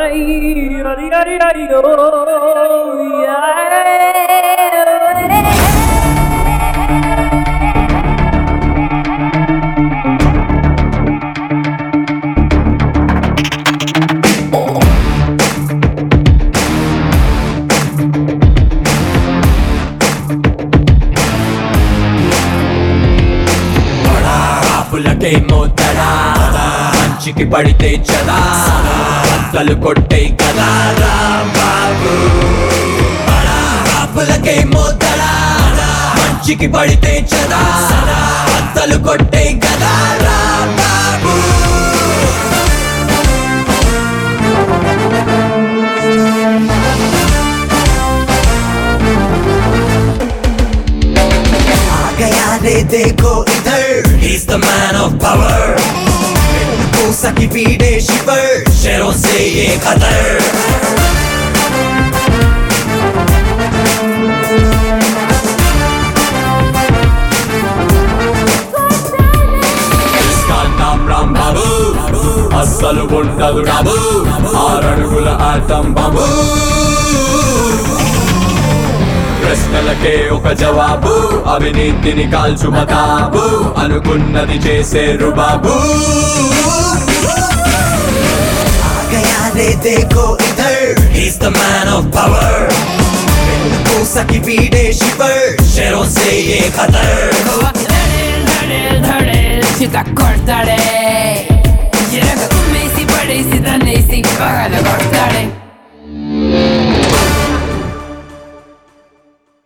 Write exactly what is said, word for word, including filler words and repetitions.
పులకే మోతడా మంచికి పడితే చదా బద్దలు కొట్టే కదా రాంబాబు పులకే మోతడా మంచికి పడితే చదా బద్దలు కొట్టే కదా రాంబాబు देखो इधर He's the man of power कोसा की पीड़े शिवर शेरों से ये खतर इसका नाम राम बाबू अस्सल गुंडल राबू आरड़गुल आटम बाबू ప్రశ్నలకే ఒక జవాబు అవినీతిని కాల్చు మతాబు అనుకున్నది చేసే రుబాబు ఆగయా రే देखो इधर He's the man of power कोसा की पीड़े शिवर शेरों से ये खतर धड़े धड़े सीधा cortare ये रंग तुम्हें सी बड़ी सी तने सी पगल cortare